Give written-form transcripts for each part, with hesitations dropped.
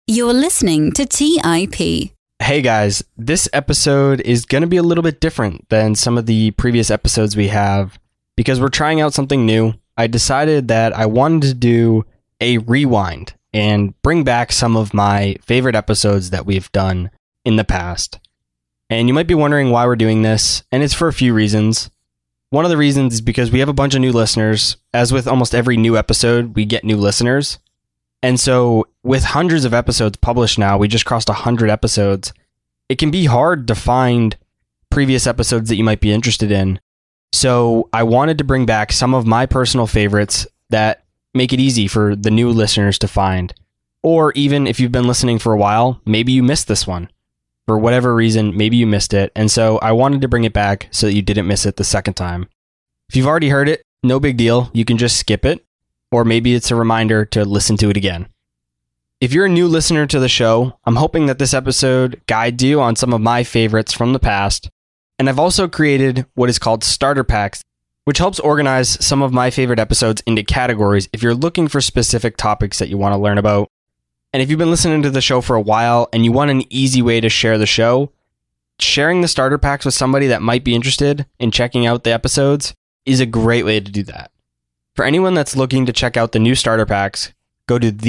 You're listening to TIP. Hey guys, this episode is going to be a little bit different than some of the previous episodes we have because we're trying out something new. I decided that I wanted to do a rewind and bring back some of my favorite episodes that we've done in the past. And you might be wondering why we're doing this, and it's for a few reasons. One of the reasons is because we have a bunch of new listeners. As with almost every new episode, we get new listeners. And so with hundreds of episodes published now, we just crossed 100 episodes. It can be hard to find previous episodes that you might be interested in. So I wanted to bring back some of my personal favorites that make it easy for the new listeners to find. Or even if you've been listening for a while, maybe you missed this one. For whatever reason, maybe you missed it. And so I wanted to bring it back so that you didn't miss it the second time. If you've already heard it, no big deal. You can just skip it. Or maybe it's a reminder to listen to it again. If you're a new listener to the show, I'm hoping that this episode guides you on some of my favorites from the past. And I've also created what is called starter packs, which helps organize some of my favorite episodes into categories if you're looking for specific topics that you want to learn about. And if you've been listening to the show for a while and you want an easy way to share the show, sharing the starter packs with somebody that might be interested in checking out the episodes is a great way to do that. For anyone that's looking to check out the new starter packs, go to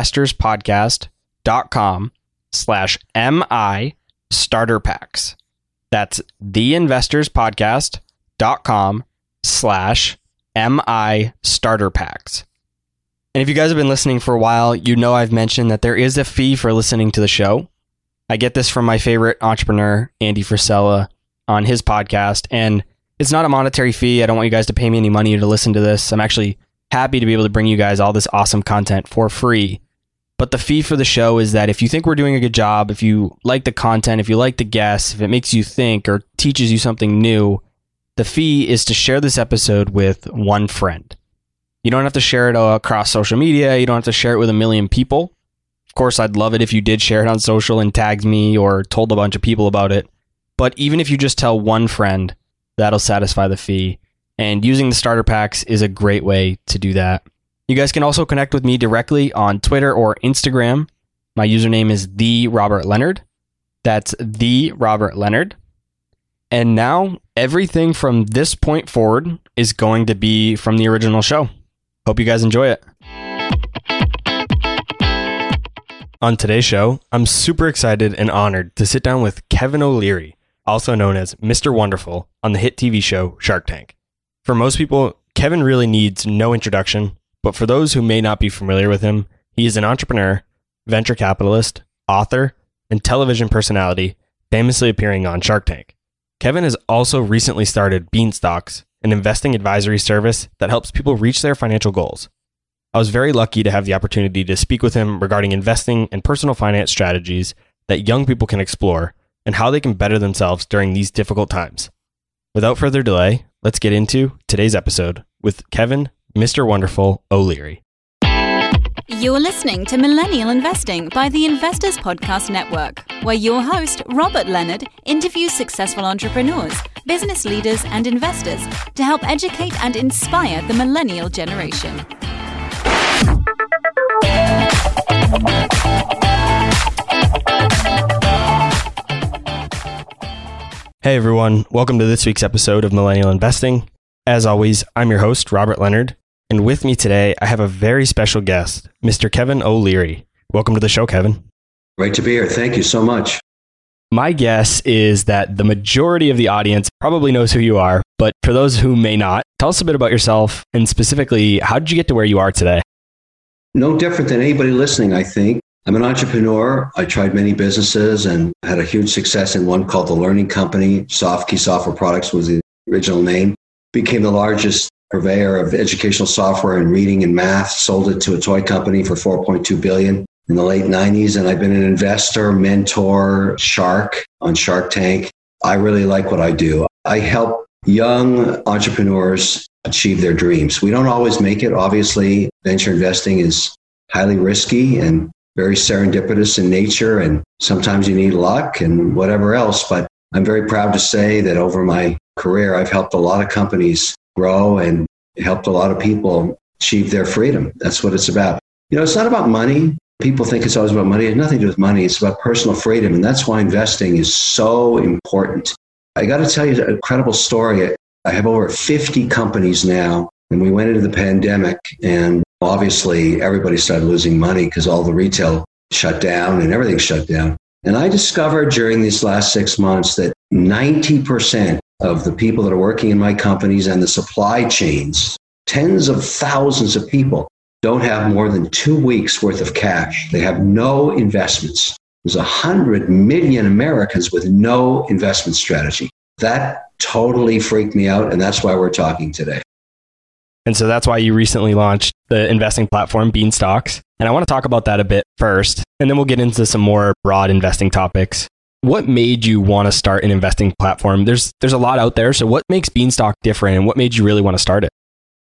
theinvestorspodcast.com/MI starter packs. That's theinvestorspodcast.com/MI starter packs. And if you guys have been listening for a while, you know I've mentioned that there is a fee for listening to the show. I get this from my favorite entrepreneur, Andy Frisella, on his podcast, and it's not a monetary fee. I don't want you guys to pay me any money to listen to this. I'm actually happy to be able to bring you guys all this awesome content for free. But the fee for the show is that if you think we're doing a good job, if you like the content, if you like the guests, if it makes you think or teaches you something new, the fee is to share this episode with one friend. You don't have to share it across social media. You don't have to share it with a million people. Of course, I'd love it if you did share it on social and tagged me or told a bunch of people about it. But even if you just tell one friend, that'll satisfy the fee. And using the starter packs is a great way to do that. You guys can also connect with me directly on Twitter or Instagram. My username is TheRobertLeonard. That's TheRobertLeonard. And now everything from this point forward is going to be from the original show. Hope you guys enjoy it. On today's show, I'm super excited and honored to sit down with Kevin O'Leary, also known as Mr. Wonderful, on the hit TV show Shark Tank. For most people, Kevin really needs no introduction, but for those who may not be familiar with him, he is an entrepreneur, venture capitalist, author, and television personality, famously appearing on Shark Tank. Kevin has also recently started Beanstocks, an investing advisory service that helps people reach their financial goals. I was very lucky to have the opportunity to speak with him regarding investing and personal finance strategies that young people can explore and how they can better themselves during these difficult times. Without further delay, let's get into today's episode with Kevin, Mr. Wonderful O'Leary. You're listening to Millennial Investing by the Investors Podcast Network, where your host, Robert Leonard, interviews successful entrepreneurs, business leaders, and investors to help educate and inspire the millennial generation. Hey everyone, welcome to this week's episode of Millennial Investing. As always, I'm your host, Robert Leonard, and with me today, I have a very special guest, Mr. Kevin O'Leary. Welcome to the show, Kevin. Great to be here. Thank you so much. My guess is that the majority of the audience probably knows who you are, but for those who may not, tell us a bit about yourself, and specifically, how did you get to where you are today? No different than anybody listening, I think. I'm an entrepreneur. I tried many businesses and had a huge success in one called The Learning Company. Softkey Software Products was the original name. Became the largest purveyor of educational software in reading and math. Sold it to a toy company for $4.2 billion in the late 90s. And I've been an investor, mentor, shark on Shark Tank. I really like what I do. I help young entrepreneurs achieve their dreams. We don't always make it. Obviously, venture investing is highly risky and very serendipitous in nature, and sometimes you need luck and whatever else. But I'm very proud to say that over my career, I've helped a lot of companies grow and helped a lot of people achieve their freedom. That's what it's about. You know, it's not about money. People think it's always about money. It has nothing to do with money. It's about personal freedom. And that's why investing is so important. I got to tell you an incredible story. I have over 50 companies now, and we went into the pandemic, and obviously everybody started losing money because all the retail shut down and everything shut down. And I discovered during these last 6 months that 90% of the people that are working in my companies and the supply chains, tens of thousands of people, don't have more than 2 weeks worth of cash. They have no investments. There's 100 million Americans with no investment strategy. That totally freaked me out, and that's why we're talking today. And so that's why you recently launched the investing platform, Beanstocks. And I want to talk about that a bit first, and then we'll get into some more broad investing topics. What made you want to start an investing platform? There's a lot out there. So what makes Beanstalk different, and what made you really want to start it?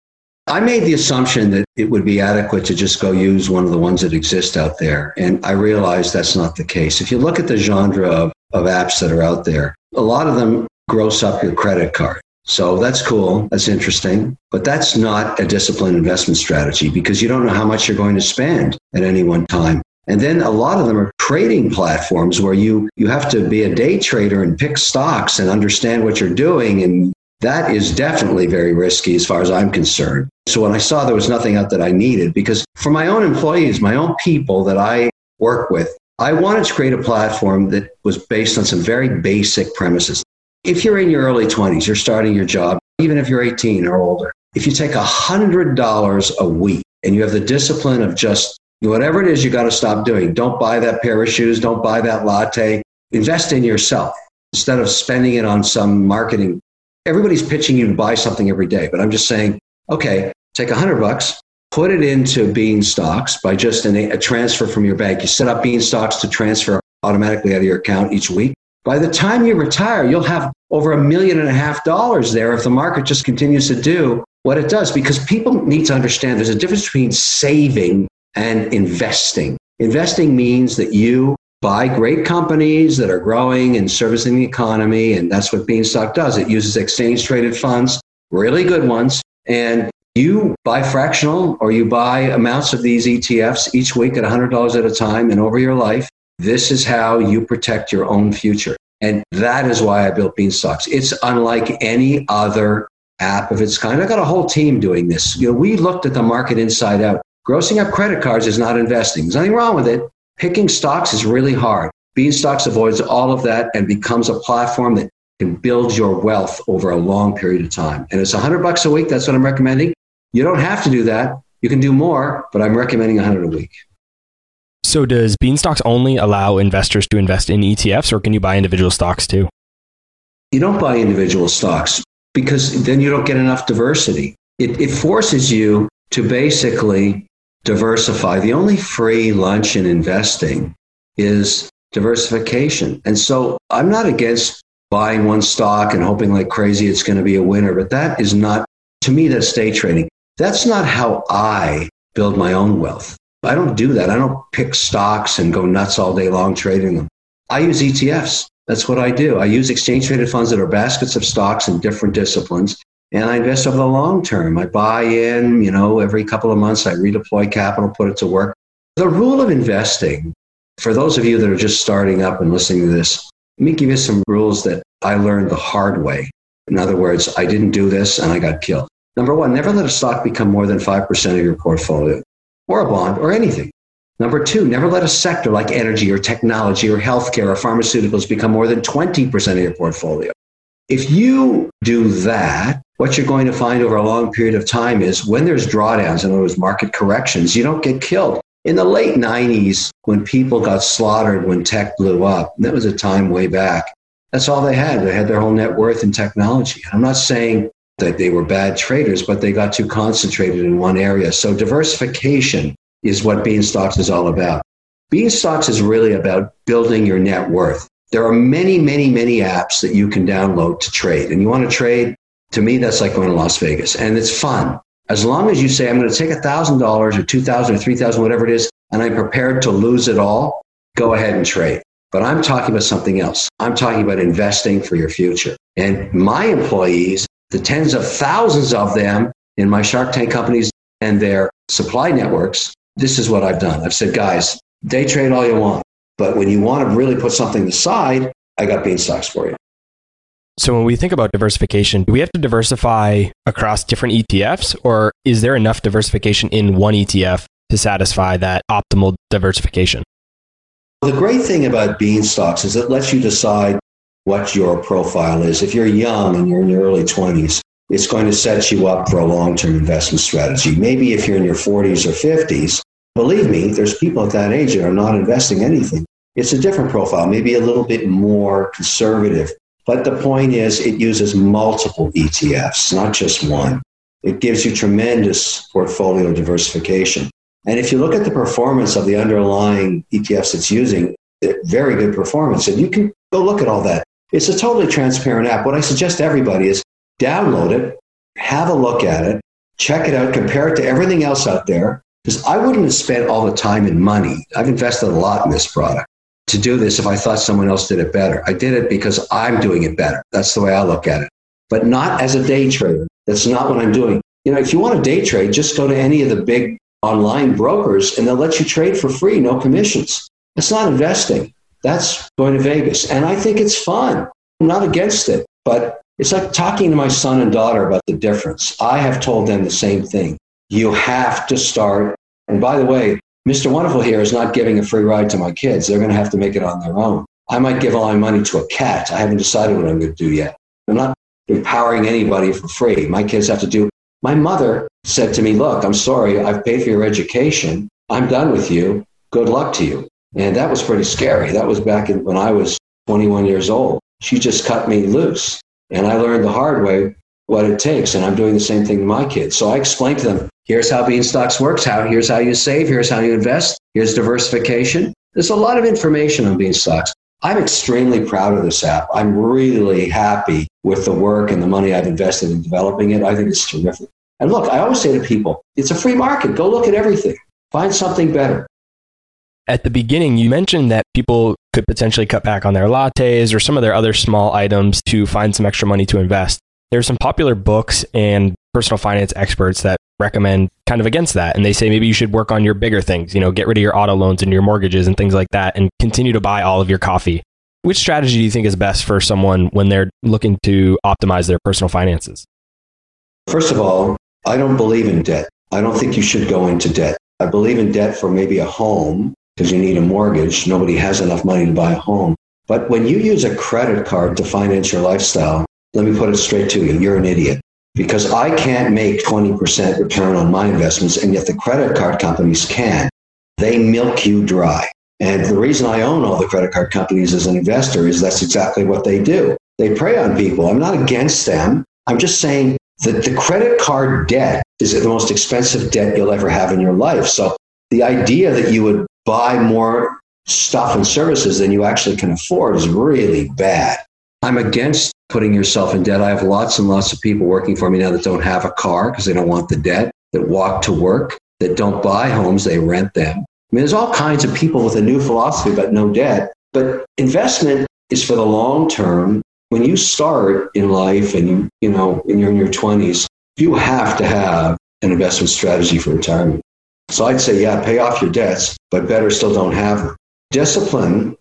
I made the assumption that it would be adequate to just go use one of the ones that exist out there. And I realized that's not the case. If you look at the genre of apps that are out there, a lot of them gross up your credit card. So that's cool. That's interesting. But that's not a disciplined investment strategy because you don't know how much you're going to spend at any one time. And then a lot of them are trading platforms where you have to be a day trader and pick stocks and understand what you're doing. And that is definitely very risky as far as I'm concerned. So when I saw there was nothing out that I needed, because for my own employees, my own people that I work with, I wanted to create a platform that was based on some very basic premises. If you're in your early 20s, you're starting your job, even if you're 18 or older, if you take $100 a week and you have the discipline of just whatever it is you got to stop doing, don't buy that pair of shoes, don't buy that latte, invest in yourself instead of spending it on some marketing. Everybody's pitching you to buy something every day, but I'm just saying, okay, take $100, put it into Beanstocks by just a transfer from your bank. You set up Beanstocks to transfer automatically out of your account each week. By the time you retire, you'll have over $1.5 million there if the market just continues to do what it does. Because people need to understand there's a difference between saving and investing. Investing means that you buy great companies that are growing and servicing the economy, and that's what Beanstalk does. It uses exchange-traded funds, really good ones, and you buy fractional or you buy amounts of these ETFs each week at $100 at a time and over your life. This is how you protect your own future. And that is why I built Beanstocks. It's unlike any other app of its kind. I got a whole team doing this. We looked at the market inside out. Grossing up credit cards is not investing. There's nothing wrong with it. Picking stocks is really hard. Beanstocks avoids all of that and becomes a platform that can build your wealth over a long period of time. And it's $100 a week. That's what I'm recommending. You don't have to do that. You can do more, but I'm recommending $100 a week. So does Beanstocks only allow investors to invest in ETFs, or can you buy individual stocks too? You don't buy individual stocks because then you don't get enough diversity. It forces you to basically diversify. The only free lunch in investing is diversification. And so I'm not against buying one stock and hoping like crazy it's going to be a winner, but that is not, to me, that's day trading. That's not how I build my own wealth. I don't do that. I don't pick stocks and go nuts all day long trading them. I use ETFs. That's what I do. I use exchange-traded funds that are baskets of stocks in different disciplines, and I invest over the long term. I buy in, every couple of months, I redeploy capital, put it to work. The rule of investing, for those of you that are just starting up and listening to this, let me give you some rules that I learned the hard way. In other words, I didn't do this and I got killed. Number one, never let a stock become more than 5% of your portfolio, or a bond, or anything. Number two, never let a sector like energy or technology or healthcare or pharmaceuticals become more than 20% of your portfolio. If you do that, what you're going to find over a long period of time is when there's drawdowns, in other words, market corrections, you don't get killed. In the late 90s, when people got slaughtered when tech blew up, that was a time way back, that's all they had. They had their whole net worth in technology. I'm not saying that they were bad traders, but they got too concentrated in one area. So diversification is what Beanstocks is all about. Beanstocks is really about building your net worth. There are many, many, many apps that you can download to trade. And you want to trade, to me, that's like going to Las Vegas. And it's fun. As long as you say, I'm going to take $1,000 or $2,000 or $3,000, whatever it is, and I'm prepared to lose it all, go ahead and trade. But I'm talking about something else. I'm talking about investing for your future. And my employees, the tens of thousands of them in my Shark Tank companies and their supply networks, this is what I've done. I've said, guys, Day trade all you want. But when you want to really put something aside, I got bean stocks for you. So when we think about diversification, do we have to diversify across different ETFs, or is there enough diversification in one ETF to satisfy that optimal diversification? The great thing about bean stocks is it lets you decide what your profile is. If you're young and you're in your early 20s, it's going to set you up for a long-term investment strategy. Maybe if you're in your 40s or 50s, believe me, there's people at that age that are not investing anything. It's a different profile, maybe a little bit more conservative. But the point is, it uses multiple ETFs, not just one. It gives you tremendous portfolio diversification. And if you look at the performance of the underlying ETFs it's using, very good performance. And you can go look at all that. It's a totally transparent app. What I suggest to everybody is download it, have a look at it, check it out, compare it to everything else out there. Because I wouldn't have spent all the time and money. I've invested a lot in this product to do this if I thought someone else did it better. I did it because I'm doing it better. That's the way I look at it. But not as a day trader. That's not what I'm doing. If you want to day trade, just go to any of the big online brokers and they'll let you trade for free, no commissions. It's not investing. That's going to Vegas. And I think it's fun. I'm not against it. But it's like talking to my son and daughter about the difference. I have told them the same thing. You have to start. And by the way, Mr. Wonderful here is not giving a free ride to my kids. They're going to have to make it on their own. I might give all my money to a cat. I haven't decided what I'm going to do yet. I'm not empowering anybody for free. My kids have to do. My mother said to me, look, I'm sorry. I've paid for your education. I'm done with you. Good luck to you. And that was pretty scary. That was back when I was 21 years old. She just cut me loose. And I learned the hard way what it takes. And I'm doing the same thing to my kids. So I explained to them, here's how bean stocks works. Here's how you save. Here's how you invest. Here's diversification. There's a lot of information on bean stocks. I'm extremely proud of this app. I'm really happy with the work and the money I've invested in developing it. I think it's terrific. And look, I always say to people, it's a free market. Go look at everything. Find something better. At the beginning, you mentioned that people could potentially cut back on their lattes or some of their other small items to find some extra money to invest. There are some popular books and personal finance experts that recommend kind of against that. And they say maybe you should work on your bigger things, get rid of your auto loans and your mortgages and things like that and continue to buy all of your coffee. Which strategy do you think is best for someone when they're looking to optimize their personal finances? First of all, I don't believe in debt. I don't think you should go into debt. I believe in debt for maybe a home because you need a mortgage. Nobody has enough money to buy a home. But when you use a credit card to finance your lifestyle, let me put it straight to you. You're an idiot. Because I can't make 20% return on my investments, and yet the credit card companies can. They milk you dry. And the reason I own all the credit card companies as an investor is that's exactly what they do. They prey on people. I'm not against them. I'm just saying that the credit card debt is the most expensive debt you'll ever have in your life. So the idea that you would buy more stuff and services than you actually can afford is really bad. I'm against putting yourself in debt. I have lots and lots of people working for me now that don't have a car because they don't want the debt, that walk to work, that don't buy homes, they rent them. I mean, there's all kinds of people with a new philosophy about no debt, but investment is for the long term. When you start in life and you're in your 20s, you have to have an investment strategy for retirement. So I'd say, yeah, pay off your debts, but better still don't have them. Discipline,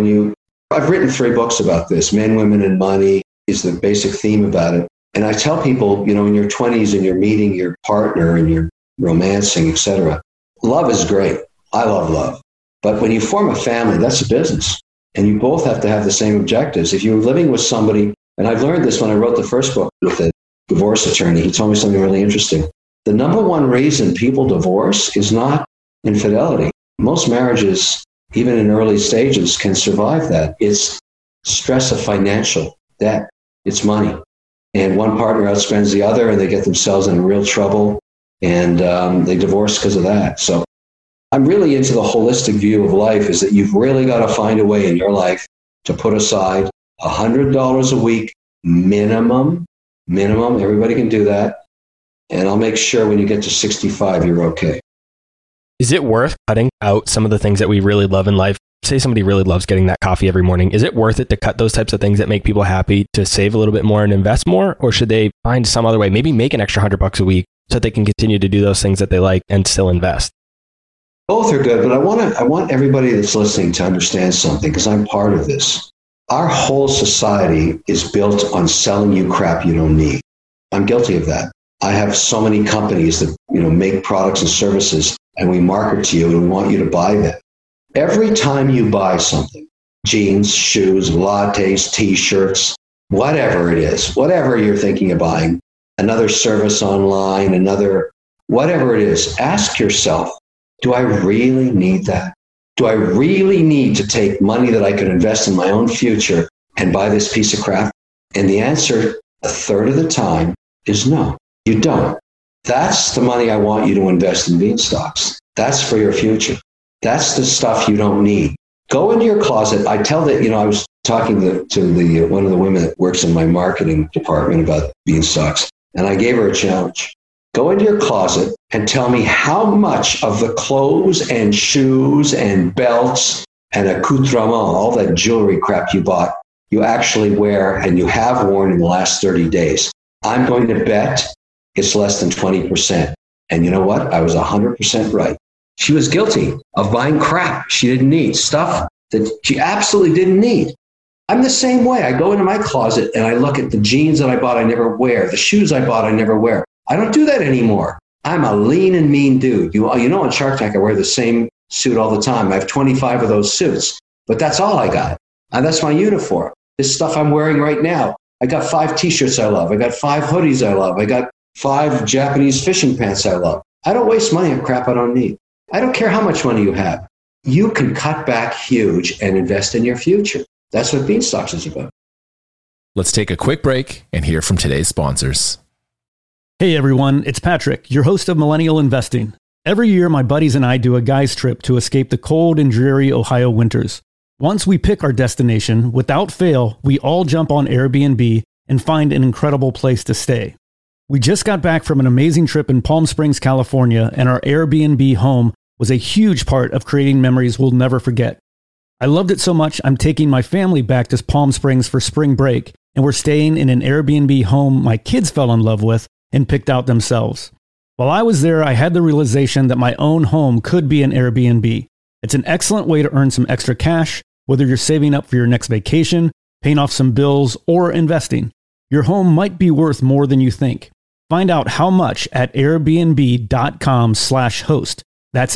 I've written 3 books about this. Men, Women, and Money is the basic theme about it. And I tell people, in your 20s and you're meeting your partner and you're romancing, etc. Love is great. I love love. But when you form a family, that's a business. And you both have to have the same objectives. If you're living with somebody, and I've learned this when I wrote the first book with a divorce attorney, he told me something really interesting. The number one reason people divorce is not infidelity. Most marriages, even in early stages, can survive that. It's stress of financial debt. It's money. And one partner outspends the other and they get themselves in real trouble and they divorce because of that. So I'm really into the holistic view of life is that you've really got to find a way in your life to put aside $100 a week minimum. Everybody can do that. And I'll make sure when you get to 65, you're okay. Is it worth cutting out some of the things that we really love in life? Say somebody really loves getting that coffee every morning. Is it worth it to cut those types of things that make people happy to save a little bit more and invest more? Or should they find some other way, maybe make an extra $100 a week so that they can continue to do those things that they like and still invest? Both are good, but I want everybody that's listening to understand something because I'm part of this. Our whole society is built on selling you crap you don't need. I'm guilty of that. I have so many companies that, make products and services, and we market to you and we want you to buy them. Every time you buy something, jeans, shoes, lattes, t-shirts, whatever it is, whatever you're thinking of buying, another service online, whatever it is, ask yourself, do I really need that? Do I really need to take money that I could invest in my own future and buy this piece of crap? And the answer, a third of the time, is no, you don't. That's the money I want you to invest in Beanstox. That's for your future. That's the stuff you don't need. Go into your closet. I tell that, I was talking to one of the women that works in my marketing department about Beanstox, and I gave her a challenge. Go into your closet and tell me how much of the clothes and shoes and belts and accoutrements, all that jewelry crap you bought, you actually wear and you have worn in the last 30 days. I'm going to bet it's less than 20%. And you know what? I was 100% right. She was guilty of buying crap she didn't need, stuff that she absolutely didn't need. I'm the same way. I go into my closet and I look at the jeans that I bought I never wear, the shoes I bought I never wear. I don't do that anymore. I'm a lean and mean dude. On Shark Tank, I wear the same suit all the time. I have 25 of those suits, but that's all I got. And that's my uniform. This stuff I'm wearing right now. I got 5 t-shirts I love. I got 5 hoodies I love. I got 5 Japanese fishing pants I love. I don't waste money on crap I don't need. I don't care how much money you have. You can cut back huge and invest in your future. That's what Beanstox is about. Let's take a quick break and hear from today's sponsors. Hey everyone, it's Patrick, your host of Millennial Investing. Every year, my buddies and I do a guy's trip to escape the cold and dreary Ohio winters. Once we pick our destination, without fail, we all jump on Airbnb and find an incredible place to stay. We just got back from an amazing trip in Palm Springs, California, and our Airbnb home was a huge part of creating memories we'll never forget. I loved it so much, I'm taking my family back to Palm Springs for spring break, and we're staying in an Airbnb home my kids fell in love with and picked out themselves. While I was there, I had the realization that my own home could be an Airbnb. It's an excellent way to earn some extra cash, whether you're saving up for your next vacation, paying off some bills, or investing. Your home might be worth more than you think. Find out how much at airbnb.com/host. That's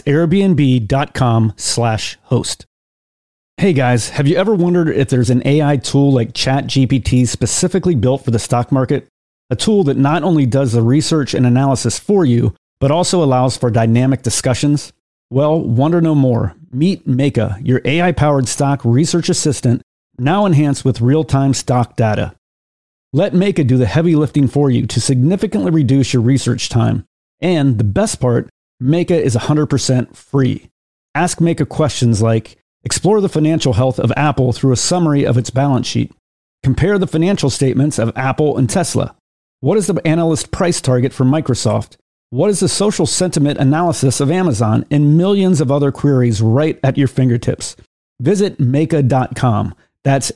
airbnb.com/host. Hey guys, have you ever wondered if there's an AI tool like ChatGPT specifically built for the stock market? A tool that not only does the research and analysis for you, but also allows for dynamic discussions? Well, wonder no more. Meet Meka, your AI-powered stock research assistant, now enhanced with real-time stock data. Let Meka do the heavy lifting for you to significantly reduce your research time. And the best part, Meka is 100% free. Ask Meka questions like, explore the financial health of Apple through a summary of its balance sheet. Compare the financial statements of Apple and Tesla. What is the analyst price target for Microsoft? What is the social sentiment analysis of Amazon? And millions of other queries right at your fingertips. Visit Meka.com. That's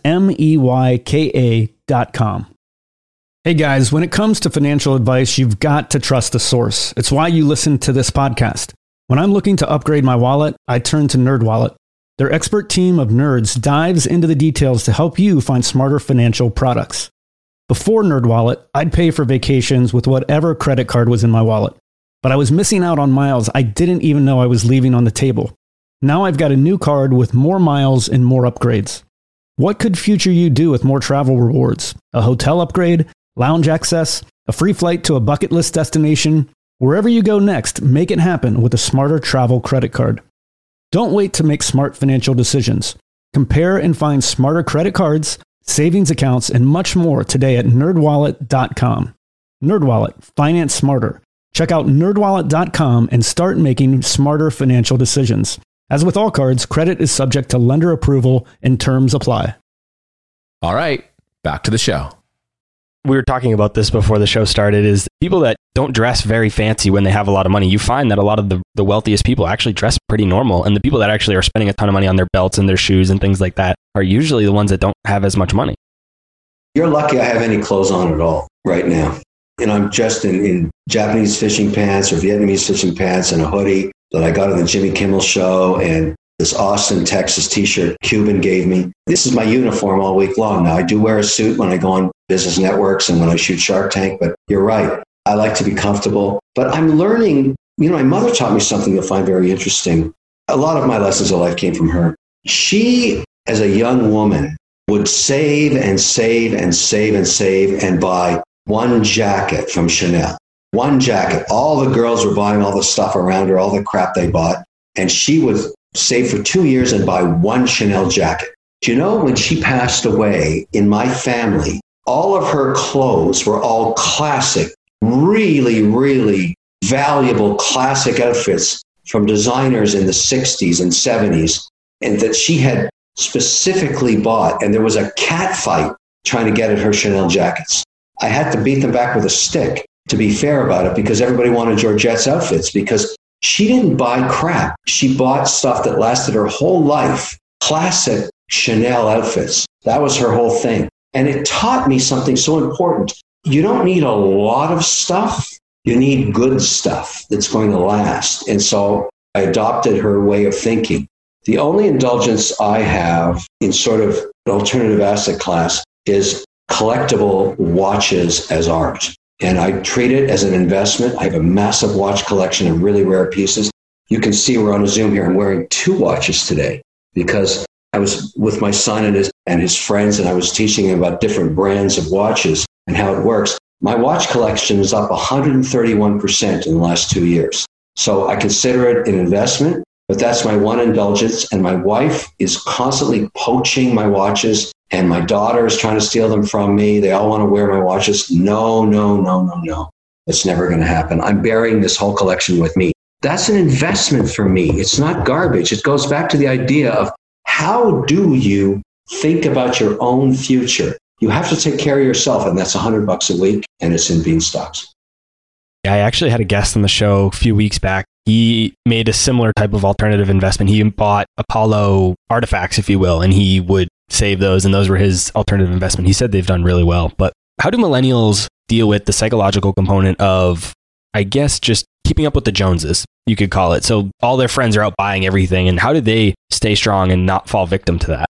MEYKA.com. Hey guys, when it comes to financial advice, you've got to trust the source. It's why you listen to this podcast. When I'm looking to upgrade my wallet, I turn to NerdWallet. Their expert team of nerds dives into the details to help you find smarter financial products. Before NerdWallet, I'd pay for vacations with whatever credit card was in my wallet. But I was missing out on miles I didn't even know I was leaving on the table. Now I've got a new card with more miles and more upgrades. What could future you do with more travel rewards? A hotel upgrade? Lounge access? A free flight to a bucket list destination? Wherever you go next, make it happen with a smarter travel credit card. Don't wait to make smart financial decisions. Compare and find smarter credit cards, savings accounts, and much more today at nerdwallet.com. NerdWallet, finance smarter. Check out nerdwallet.com and start making smarter financial decisions. As with all cards, credit is subject to lender approval and terms apply. All right, back to the show. We were talking about this before the show started, is people that don't dress very fancy when they have a lot of money. You find that a lot of the wealthiest people actually dress pretty normal. And the people that actually are spending a ton of money on their belts and their shoes and things like that are usually the ones that don't have as much money. You're lucky I have any clothes on at all right now. I'm just in Japanese fishing pants or Vietnamese fishing pants and a hoodie. that I got on the Jimmy Kimmel show, and this Austin, Texas t-shirt Cuban gave me. This is my uniform all week long. Now, I do wear a suit when I go on business networks and when I shoot Shark Tank, but you're right. I like to be comfortable. But I'm learning, my mother taught me something you'll find very interesting. A lot of my lessons of life came from her. She, as a young woman, would save and save and save and save and buy one jacket from Chanel. One jacket. All the girls were buying all the stuff around her, all the crap they bought. And she would save for 2 years and buy one Chanel jacket. Do you know, when she passed away, in my family, all of her clothes were all classic, really, really valuable classic outfits from designers in the 60s and 70s, and that she had specifically bought. And there was a cat fight trying to get at her Chanel jackets. I had to beat them back with a stick, to be fair about it, because everybody wanted Georgette's outfits, because she didn't buy crap. She bought stuff that lasted her whole life. Classic Chanel outfits. That was her whole thing. And it taught me something so important. You don't need a lot of stuff. You need good stuff that's going to last. And so I adopted her way of thinking. The only indulgence I have in sort of an alternative asset class is collectible watches as art. And I treat it as an investment. I have a massive watch collection of really rare pieces. You can see we're on a Zoom here. I'm wearing 2 watches today because I was with my son and his friends, and I was teaching him about different brands of watches and how it works. My watch collection is up 131% in the last 2 years. So I consider it an investment, but that's my one indulgence. And my wife is constantly poaching my watches, and my daughter is trying to steal them from me. They all want to wear my watches. No. It's never going to happen. I'm burying this whole collection with me. That's an investment for me. It's not garbage. It goes back to the idea of, how do you think about your own future? You have to take care of yourself, and that's $100 a week, and it's in Beanstox. I actually had a guest on the show a few weeks back. He made a similar type of alternative investment. He bought Apollo artifacts, if you will, and he would save those, and those were his alternative investment. He said they've done really well. But how do millennials deal with the psychological component of, I guess, just keeping up with the Joneses, you could call it? So all their friends are out buying everything, and how do they stay strong and not fall victim to that?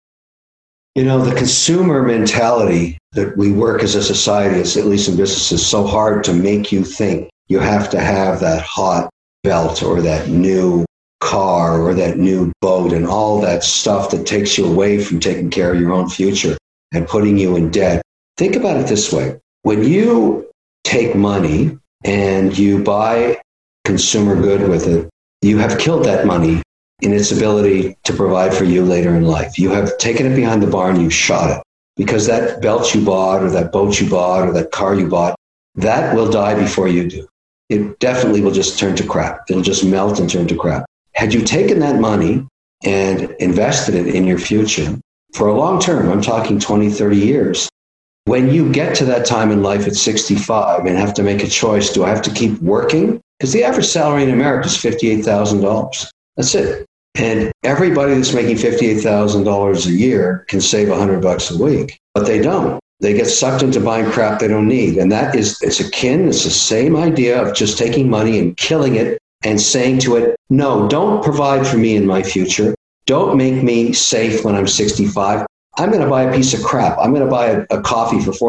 The consumer mentality that we work as a society, at least in business, is so hard to make you think you have to have that hot belt or that new car or that new boat and all that stuff that takes you away from taking care of your own future and putting you in debt. Think about it this way. When you take money and you buy consumer good with it, you have killed that money in its ability to provide for you later in life. You have taken it behind the barn, you shot it. Because that belt you bought or that boat you bought or that car you bought, that will die before you do. It definitely will just turn to crap. It'll just melt and turn to crap. Had you taken that money and invested it in your future for a long term, I'm talking 20, 30 years, when you get to that time in life at 65 and have to make a choice, do I have to keep working? Because the average salary in America is $58,000. That's it. And everybody that's making $58,000 a year can save $100 a week, but they don't. They get sucked into buying crap they don't need. And it's the same idea of just taking money and killing it and saying to it, no, don't provide for me in my future. Don't make me safe when I'm 65. I'm going to buy a piece of crap. I'm going to buy a coffee for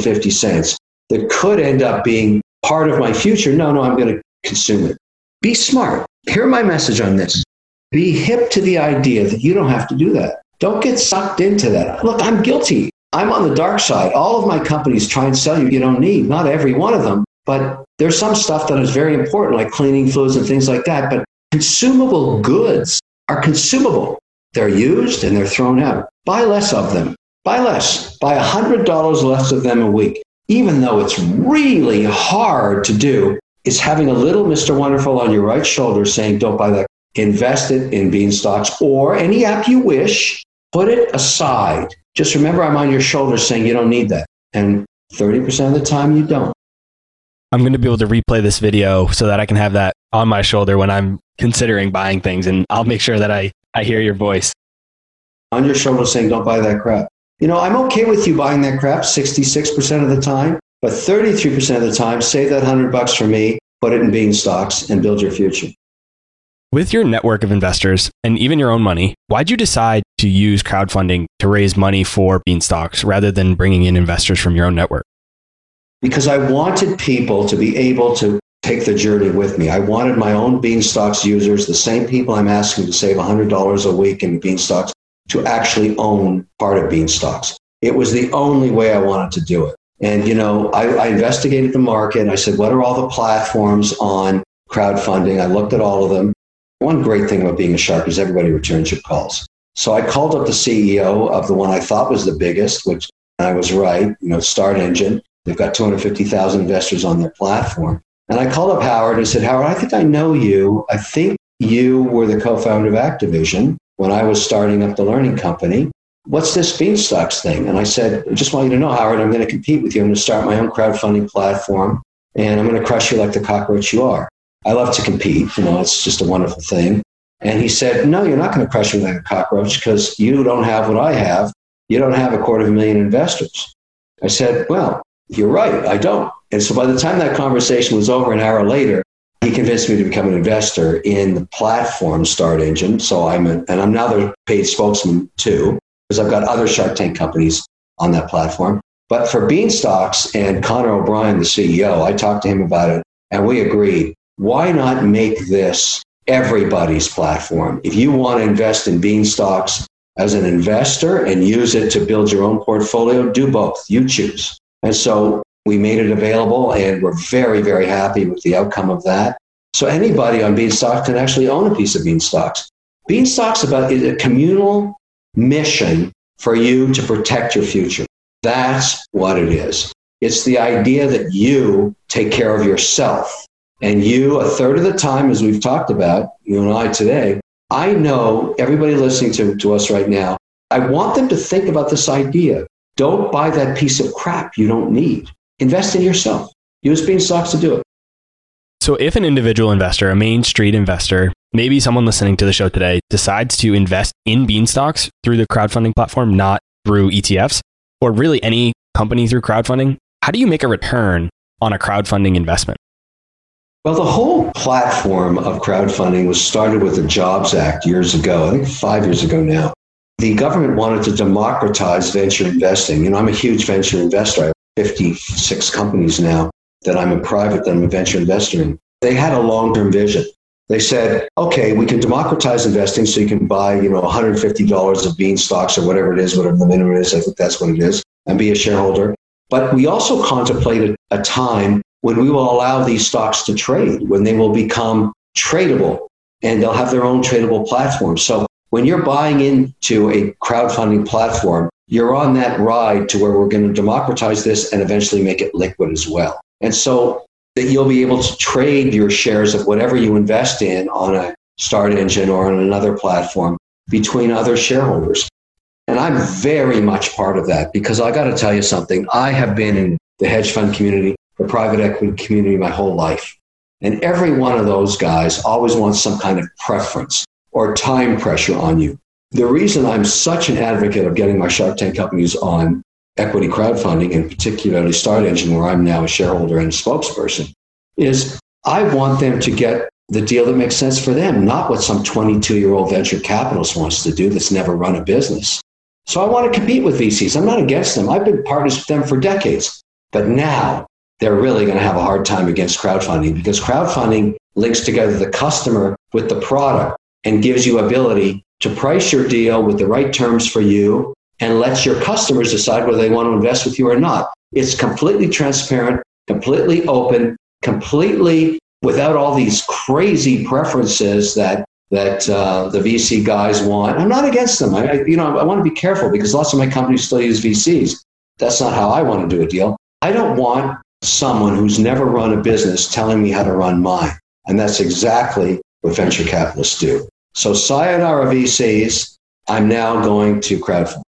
$4.50 that could end up being part of my future. No, I'm going to consume it. Be smart. Hear my message on this. Be hip to the idea that you don't have to do that. Don't get sucked into that. Look, I'm guilty. I'm on the dark side. All of my companies try and sell you don't need. Not every one of them, but there's some stuff that is very important, like cleaning fluids and things like that. But consumable goods are consumable. They're used and they're thrown out. Buy less of them. Buy less. Buy $100 less of them a week. Even though it's really hard to do, it's having a little Mr. Wonderful on your right shoulder saying, don't buy that. Invest it in Beanstox or any app you wish. Put it aside. Just remember, I'm on your shoulder saying you don't need that. And 30% of the time, you don't. I'm going to be able to replay this video so that I can have that on my shoulder when I'm considering buying things. And I'll make sure that I hear your voice. On your shoulder saying, don't buy that crap. I'm okay with you buying that crap 66% of the time, but 33% of the time, save that $100 for me, put it in Beanstox and build your future. With your network of investors and even your own money, why'd you decide to use crowdfunding to raise money for Beanstocks rather than bringing in investors from your own network? Because I wanted people to be able to take the journey with me. I wanted my own Beanstocks users, the same people I'm asking to save $100 a week in Beanstocks, to actually own part of Beanstocks. It was the only way I wanted to do it. And, I investigated the market and I said, what are all the platforms on crowdfunding? I looked at all of them. One great thing about being a shark is everybody returns your calls. So I called up the CEO of the one I thought was the biggest, which I was right, Start Engine. They've got 250,000 investors on their platform. And I called up Howard and I said, Howard, I think I know you. I think you were the co-founder of Activision when I was starting up the learning company. What's this Beanstocks thing? And I said, I just want you to know, Howard, I'm going to compete with you. I'm going to start my own crowdfunding platform and I'm going to crush you like the cockroach you are. I love to compete. It's just a wonderful thing. And he said, no, you're not going to crush me like a cockroach because you don't have what I have. You don't have 250,000 investors. I said, well, you're right. I don't. And so by the time that conversation was over, an hour later, he convinced me to become an investor in the platform Start Engine. So I'm now their paid spokesman too, because I've got other Shark Tank companies on that platform. But for Beanstocks and Connor O'Brien, the CEO, I talked to him about it and we agreed, why not make this everybody's platform? If you want to invest in Beanstocks as an investor and use it to build your own portfolio, do both. You choose. And so we made it available and we're very, very happy with the outcome of that. So anybody on Beanstocks can actually own a piece of Beanstocks. Beanstocks is a communal mission for you to protect your future. That's what it is. It's the idea that you take care of yourself. And you, a third of the time, as we've talked about, you and I today, I know everybody listening to us right now, I want them to think about this idea. Don't buy that piece of crap you don't need. Invest in yourself. Use Beanstocks to do it. So if an individual investor, a Main Street investor, maybe someone listening to the show today, decides to invest in Beanstocks through the crowdfunding platform, not through ETFs, or really any company through crowdfunding, how do you make a return on a crowdfunding investment? Well, the whole platform of crowdfunding was started with the Jobs Act years ago, I think 5 years ago now. The government wanted to democratize venture investing. I'm a huge venture investor. I have 56 companies now that I'm a venture investor in. They had a long-term vision. They said, okay, we can democratize investing so you can buy, $150 of Beanstocks or whatever it is, whatever the minimum is. I think that's what it is, and be a shareholder. But we also contemplated a time when we will allow these stocks to trade, when they will become tradable and they'll have their own tradable platform. So when you're buying into a crowdfunding platform, you're on that ride to where we're going to democratize this and eventually make it liquid as well. And so that you'll be able to trade your shares of whatever you invest in on a Start Engine or on another platform between other shareholders. And I'm very much part of that because I got to tell you something. I have been in the hedge fund community, the private equity community my whole life. And every one of those guys always wants some kind of preference or time pressure on you. The reason I'm such an advocate of getting my Shark Tank companies on equity crowdfunding, and particularly Start Engine, where I'm now a shareholder and a spokesperson, is I want them to get the deal that makes sense for them, not what some 22-year-old venture capitalist wants to do that's never run a business. So I want to compete with VCs. I'm not against them. I've been partners with them for decades. But now they're really going to have a hard time against crowdfunding because crowdfunding links together the customer with the product and gives you ability to price your deal with the right terms for you and lets your customers decide whether they want to invest with you or not. It's completely transparent, completely open, completely without all these crazy preferences that the VC guys want. I'm not against them. I want to be careful because lots of my companies still use VCs. That's not how I want to do a deal. I don't want someone who's never run a business telling me how to run mine. And that's exactly what venture capitalists do. So sayonara VCs, I'm now going to crowdfund.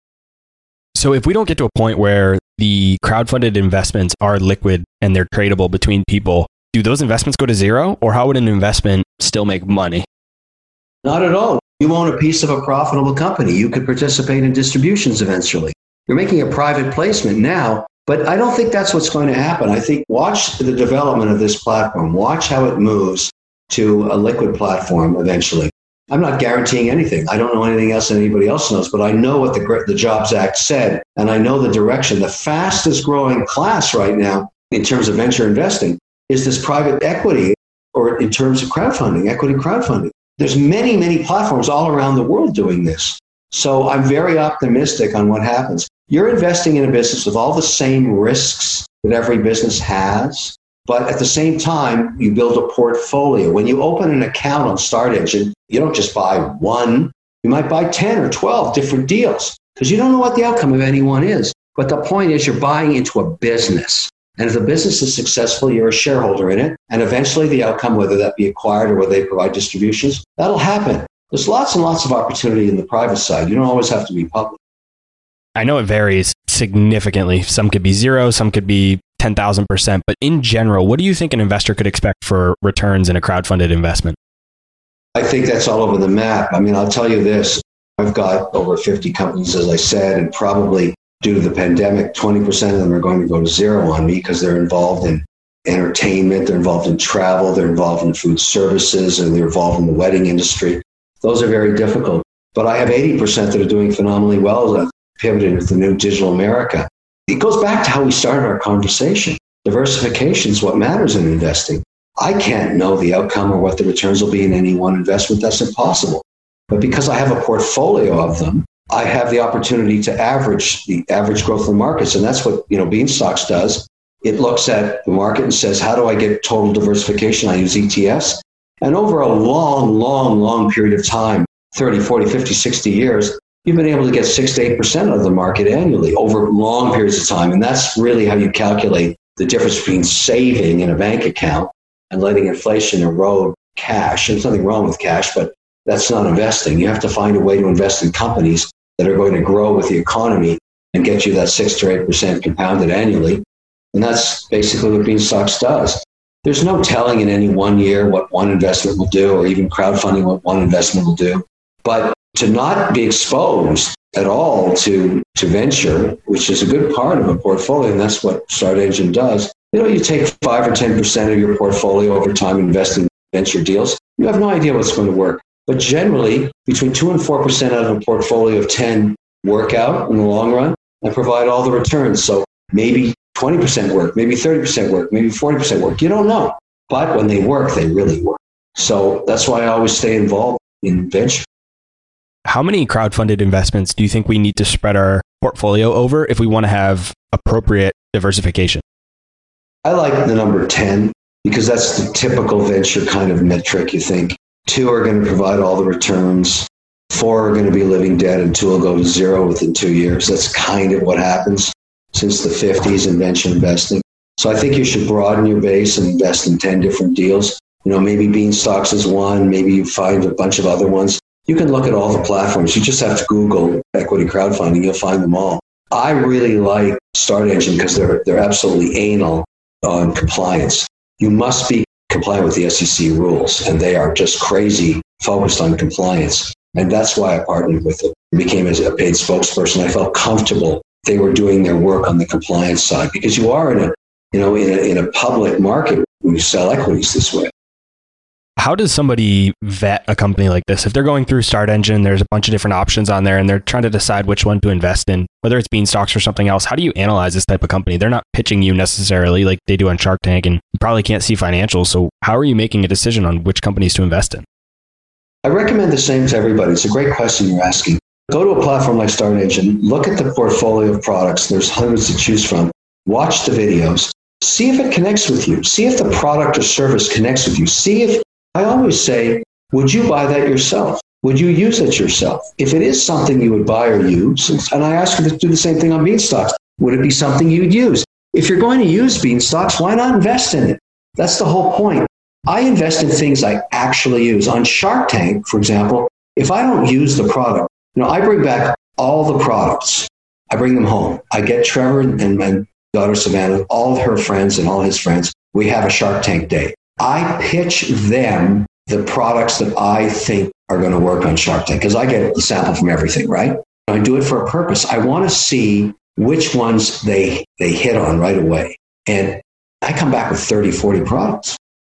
So if we don't get to a point where the crowdfunded investments are liquid and they're tradable between people, do those investments go to zero? Or how would an investment still make money? Not at all. You own a piece of a profitable company. You could participate in distributions eventually. You're making a private placement now, but I don't think that's what's going to happen. I think watch the development of this platform. Watch how it moves. to a liquid platform eventually. I'm not guaranteeing anything. I don't know anything else than anybody else knows, but I know what the Jobs Act said, and I know the direction. The fastest growing class right now in terms of venture investing is this private equity, or in terms of crowdfunding, equity crowdfunding. There's many, many platforms all around the world doing this. So I'm very optimistic on what happens. You're investing in a business with all the same risks that every business has, but at the same time, you build a portfolio. When you open an account on StartEngine, you don't just buy one. You might buy 10 or 12 different deals because you don't know what the outcome of any one is. But the point is you're buying into a business. And if the business is successful, you're a shareholder in it. And eventually the outcome, whether that be acquired or whether they provide distributions, that'll happen. There's lots and lots of opportunity in the private side. You don't always have to be public. I know it varies significantly. Some could be zero, some could be 10,000%. But in general, what do you think an investor could expect for returns in a crowdfunded investment? I think that's all over the map. I mean, I'll tell you this. I've got over 50 companies, as I said, and probably due to the pandemic, 20% of them are going to go to zero on me because they're involved in entertainment, they're involved in travel, they're involved in food services, and they're involved in the wedding industry. Those are very difficult. But I have 80% that are doing phenomenally well, pivoting with the new digital America. It goes back to how we started our conversation. Diversification is what matters in investing. I can't know the outcome or what the returns will be in any one investment. That's impossible. But because I have a portfolio of them, I have the opportunity to average the average growth of the markets. And that's what, Beanstocks does. It looks at the market and says, how do I get total diversification? I use ETFs. And over a long period of time, 30, 40, 50, 60 years, you've been able to get 6 to 8% of the market annually over long periods of time. And that's really how you calculate the difference between saving in a bank account and letting inflation erode cash. And there's nothing wrong with cash, but that's not investing. You have to find a way to invest in companies that are going to grow with the economy and get you that 6 to 8% compounded annually. And that's basically what Beanstocks does. There's no telling in any one year what one investment will do, or even crowdfunding what one investment will do. But to not be exposed at all to venture, which is a good part of a portfolio, and that's what StartEngine does. You take 5 or 10% of your portfolio over time investing in venture deals. You have no idea what's going to work. But generally, between 2 and 4% out of a portfolio of 10 work out in the long run and provide all the returns. So maybe 20% work, maybe 30% work, maybe 40% work. You don't know. But when they work, they really work. So that's why I always stay involved in venture. How many crowdfunded investments do you think we need to spread our portfolio over if we want to have appropriate diversification? I like the number 10 because that's the typical venture kind of metric. You think 2 are going to provide all the returns, 4 are going to be living dead, and 2 will go to zero within 2 years. That's kind of what happens since the 50s in venture investing. So I think you should broaden your base and invest in 10 different deals. Maybe Beanstocks is one, maybe you find a bunch of other ones. You can look at all the platforms. You just have to Google equity crowdfunding. You'll find them all. I really like StartEngine because they're absolutely anal on compliance. You must be compliant with the SEC rules, and they are just crazy focused on compliance. And that's why I partnered with them. I became a paid spokesperson. I felt comfortable they were doing their work on the compliance side because you are in a public market when you sell equities this way. How does somebody vet a company like this? If they're going through StartEngine, there's a bunch of different options on there and they're trying to decide which one to invest in, whether it's Beanstocks or something else. How do you analyze this type of company? They're not pitching you necessarily like they do on Shark Tank, and you probably can't see financials. So how are you making a decision on which companies to invest in? I recommend the same to everybody. It's a great question you're asking. Go to a platform like StartEngine, look at the portfolio of products. There's hundreds to choose from. Watch the videos. See if it connects with you. See if the product or service connects with you. I always say, would you buy that yourself? Would you use it yourself? If it is something you would buy or use, and I ask you to do the same thing on Beanstocks, would it be something you would use? If you're going to use Beanstocks, why not invest in it? That's the whole point. I invest in things I actually use. On Shark Tank, for example, if I don't use the product, I bring back all the products. I bring them home. I get Trevor and my daughter Savannah, all of her friends and all his friends. We have a Shark Tank day. I pitch them the products that I think are going to work on Shark Tank because I get a sample from everything, right? I do it for a purpose. I want to see which ones they hit on right away. And I come back with 30, 40 products.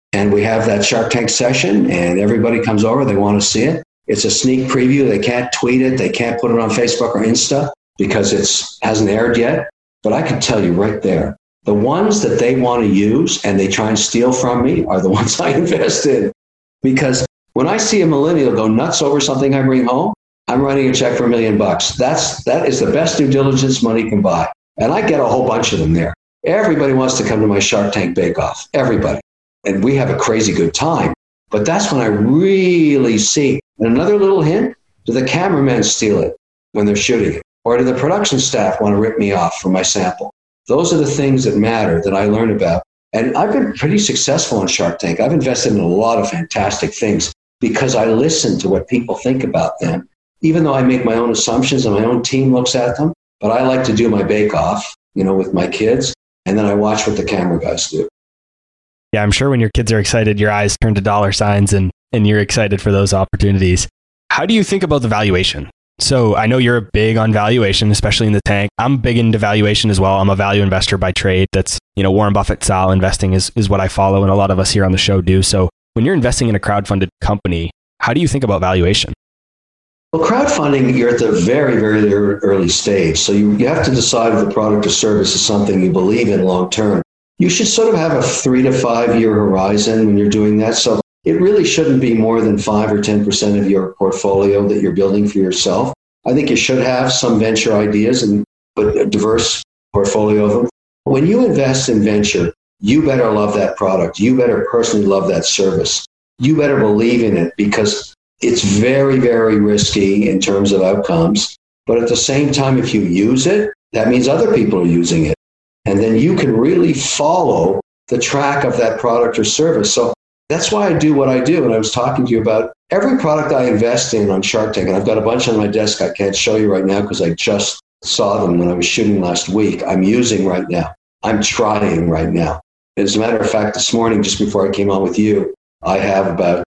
And we have that Shark Tank session, and everybody comes over. They want to see it. It's a sneak preview. They can't tweet it. They can't put it on Facebook or Insta because it hasn't aired yet. But I can tell you right there, the ones that they want to use and they try and steal from me are the ones I invest in. Because when I see a millennial go nuts over something I bring home, I'm writing a check for $1 million. That is the best due diligence money can buy. And I get a whole bunch of them there. Everybody wants to come to my Shark Tank bake-off. Everybody. And we have a crazy good time. But that's when I really see. And another little hint, do the cameramen steal it when they're shooting it? Or do the production staff want to rip me off for my sample? Those are the things that matter that I learn about. And I've been pretty successful on Shark Tank. I've invested in a lot of fantastic things because I listen to what people think about them, even though I make my own assumptions and my own team looks at them. But I like to do my bake-off, with my kids, and then I watch what the camera guys do. Yeah, I'm sure when your kids are excited, your eyes turn to dollar signs and you're excited for those opportunities. How do you think about the valuation? So I know you're big on valuation, especially in the tank. I'm big into valuation as well. I'm a value investor by trade. That's, Warren Buffett style investing is what I follow, and a lot of us here on the show do. So when you're investing in a crowdfunded company, how do you think about valuation? Well, crowdfunding, you're at the very, very early stage. So you have to decide if the product or service is something you believe in long term. You should sort of have a 3 to 5 year horizon when you're doing that. So it really shouldn't be more than 5 or 10% of your portfolio that you're building for yourself. I think you should have some venture ideas, but a diverse portfolio of them. When you invest in venture, you better love that product. You better personally love that service. You better believe in it because it's very, very risky in terms of outcomes. But at the same time, if you use it, that means other people are using it. And then you can really follow the track of that product or service. So that's why I do what I do. And I was talking to you about every product I invest in on Shark Tank, and I've got a bunch on my desk I can't show you right now because I just saw them when I was shooting last week. I'm using right now. I'm trying right now. As a matter of fact, this morning, just before I came on with you, I have about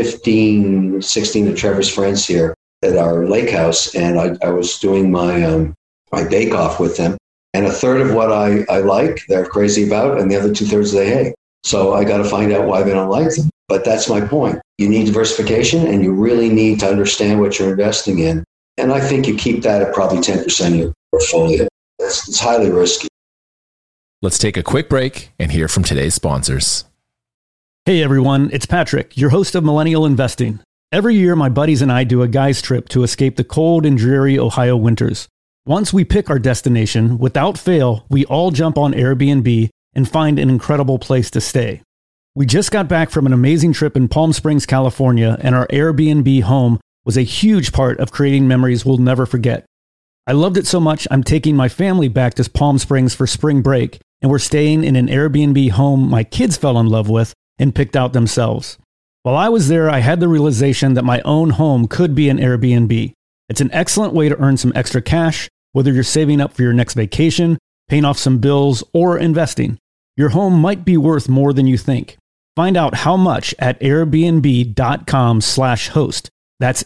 15, 16 of Trevor's friends here at our lake house, and I was doing my bake-off with them. And a third of what I like, they're crazy about, and the other 2/3 they hate. So I got to find out why they don't like them. But that's my point. You need diversification, and you really need to understand what you're investing in. And I think you keep that at probably 10% of your portfolio. It's highly risky. Let's take a quick break and hear from today's sponsors. Hey everyone, it's Patrick, your host of Millennial Investing. Every year, my buddies and I do a guy's trip to escape the cold and dreary Ohio winters. Once we pick our destination, without fail, we all jump on Airbnb and find an incredible place to stay. We just got back from an amazing trip in Palm Springs, California, and our Airbnb home was a huge part of creating memories we'll never forget. I loved it so much, I'm taking my family back to Palm Springs for spring break, and we're staying in an Airbnb home my kids fell in love with and picked out themselves. While I was there, I had the realization that my own home could be an Airbnb. It's an excellent way to earn some extra cash, whether you're saving up for your next vacation, paying off some bills, or investing. Your home might be worth more than you think. Find out how much at airbnb.com/host. That's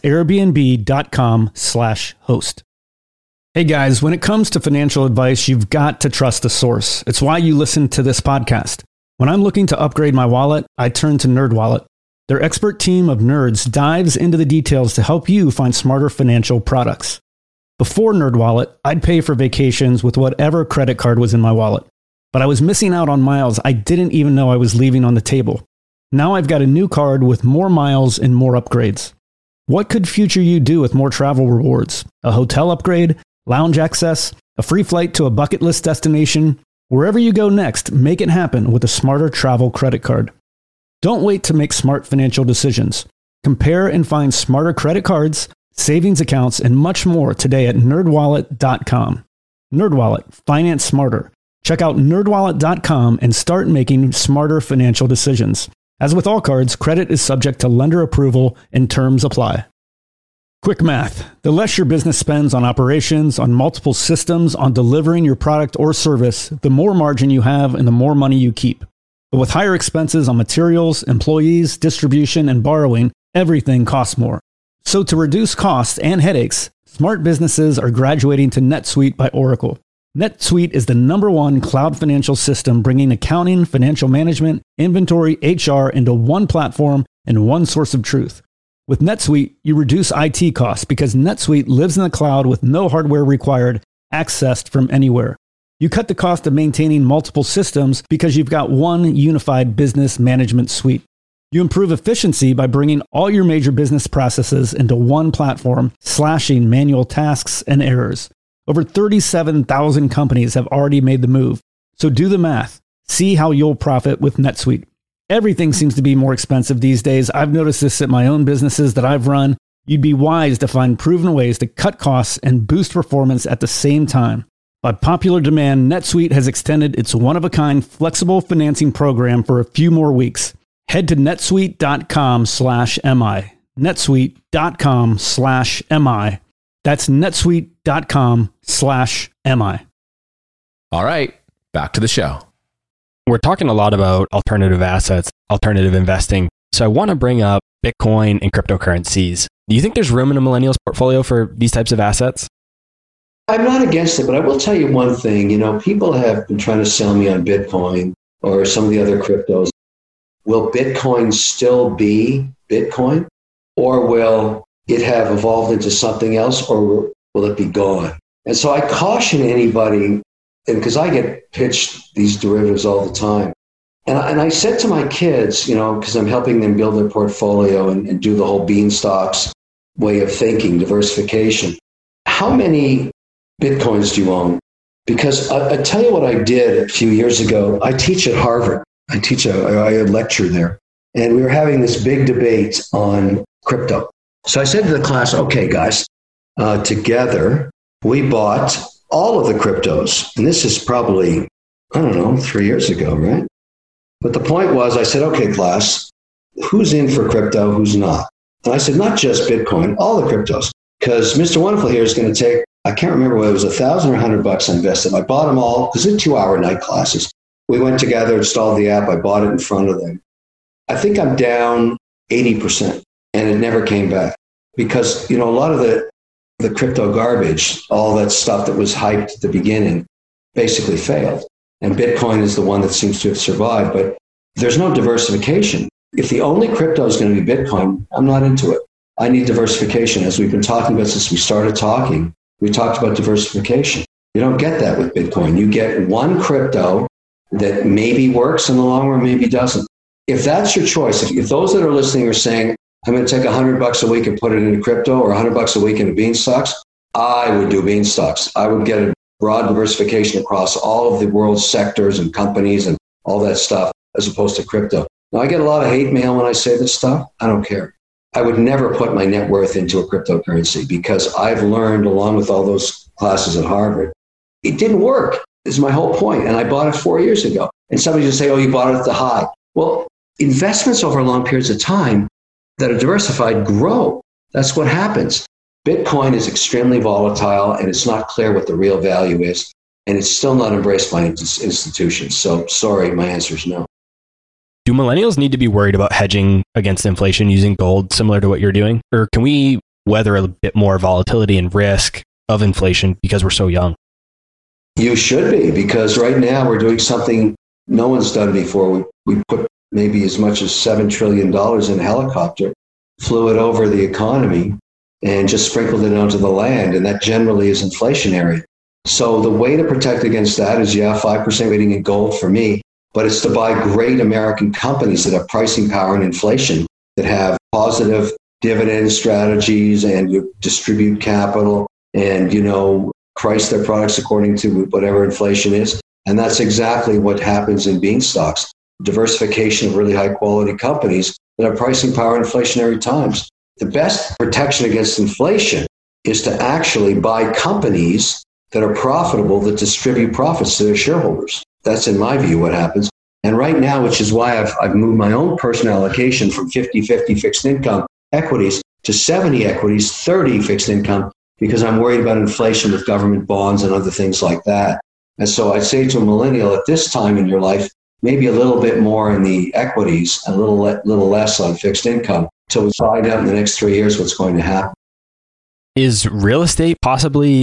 airbnb.com/host. Hey guys, when it comes to financial advice, you've got to trust the source. It's why you listen to this podcast. When I'm looking to upgrade my wallet, I turn to NerdWallet. Their expert team of nerds dives into the details to help you find smarter financial products. Before NerdWallet, I'd pay for vacations with whatever credit card was in my wallet. But I was missing out on miles I didn't even know I was leaving on the table. Now I've got a new card with more miles and more upgrades. What could future you do with more travel rewards? A hotel upgrade? Lounge access? A free flight to a bucket list destination? Wherever you go next, make it happen with a smarter travel credit card. Don't wait to make smart financial decisions. Compare and find smarter credit cards, savings accounts, and much more today at nerdwallet.com. NerdWallet, finance smarter. Check out nerdwallet.com and start making smarter financial decisions. As with all cards, credit is subject to lender approval and terms apply. Quick math. The less your business spends on operations, on multiple systems, on delivering your product or service, the more margin you have and the more money you keep. But with higher expenses on materials, employees, distribution, and borrowing, everything costs more. So to reduce costs and headaches, smart businesses are graduating to NetSuite by Oracle. NetSuite is the #1 cloud financial system bringing accounting, financial management, inventory, HR into one platform and one source of truth. With NetSuite, you reduce IT costs because NetSuite lives in the cloud with no hardware required, accessed from anywhere. You cut the cost of maintaining multiple systems because you've got one unified business management suite. You improve efficiency by bringing all your major business processes into one platform, slashing manual tasks and errors. Over 37,000 companies have already made the move. So do the math. See how you'll profit with NetSuite. Everything seems to be more expensive these days. I've noticed this at my own businesses that I've run. You'd be wise to find proven ways to cut costs and boost performance at the same time. By popular demand, NetSuite has extended its one-of-a-kind flexible financing program for a few more weeks. Head to netsuite.com/MI. netsuite.com/MI. That's netsuite.com/MI. All right, back to the show. We're talking a lot about alternative assets, alternative investing. So I want to bring up Bitcoin and cryptocurrencies. Do you think there's room in a millennial's portfolio for these types of assets? I'm not against it, but I will tell you one thing. People have been trying to sell me on Bitcoin or some of the other cryptos. Will Bitcoin still be Bitcoin? Or will it have evolved into something else? Or will it be gone? And so I caution anybody, and because I get pitched these derivatives all the time. And I said to my kids, because I'm helping them build their portfolio and do the whole beanstalks way of thinking, diversification. How many Bitcoins do you own? Because I tell you what I did a few years ago. I teach at Harvard. I lecture there. And we were having this big debate on crypto. So I said to the class, okay, guys, together we bought all of the cryptos. And this is probably, 3 years ago, right? But the point was, I said, okay, class, who's in for crypto, who's not? And I said, not just Bitcoin, all the cryptos. Because Mr. Wonderful here is going to take, I can't remember whether it was $1,000 or $100 I invested. I bought them all, because they're 2-hour night classes. We went together, installed the app, I bought it in front of them. I think I'm down 80%, and it never came back. Because, a lot of the crypto garbage, all that stuff that was hyped at the beginning, basically failed. And Bitcoin is the one that seems to have survived, but there's no diversification. If the only crypto is going to be Bitcoin, I'm not into it. I need diversification. As we've been talking about since we started talking, we talked about diversification. You don't get that with Bitcoin. You get one crypto that maybe works in the long run, maybe doesn't. If that's your choice, if those that are listening are saying, I'm going to take $100 a week and put it into crypto or $100 a week into beanstalks, I would do beanstalks. I would get a broad diversification across all of the world's sectors and companies and all that stuff as opposed to crypto. Now, I get a lot of hate mail when I say this stuff. I don't care. I would never put my net worth into a cryptocurrency because I've learned, along with all those classes at Harvard, it didn't work. Is my whole point. And I bought it 4 years ago. And somebody just say, oh, you bought it at the high. Well, investments over long periods of time that are diversified grow. That's what happens. Bitcoin is extremely volatile, and it's not clear what the real value is. And it's still not embraced by institutions. So sorry, my answer is no. Do millennials need to be worried about hedging against inflation using gold, similar to what you're doing? Or can we weather a bit more volatility and risk of inflation because we're so young? You should be, because right now we're doing something no one's done before. We put maybe as much as $7 trillion in a helicopter, flew it over the economy, and just sprinkled it onto the land. And that generally is inflationary. So the way to protect against that is, 5% rating in gold for me, but it's to buy great American companies that have pricing power and inflation, that have positive dividend strategies, and you distribute capital and, price their products according to whatever inflation is. And that's exactly what happens in beanstalks. Diversification of really high quality companies that have pricing power in inflationary times. The best protection against inflation is to actually buy companies that are profitable, that distribute profits to their shareholders. That's, in my view, what happens. And right now, which is why I've moved my own personal allocation from 50-50 fixed income equities to 70 equities, 30 fixed income, because I'm worried about inflation with government bonds and other things like that. And so I'd say to a millennial at this time in your life, maybe a little bit more in the equities and a little less on fixed income until we find out in the next 3 years what's going to happen. Is real estate possibly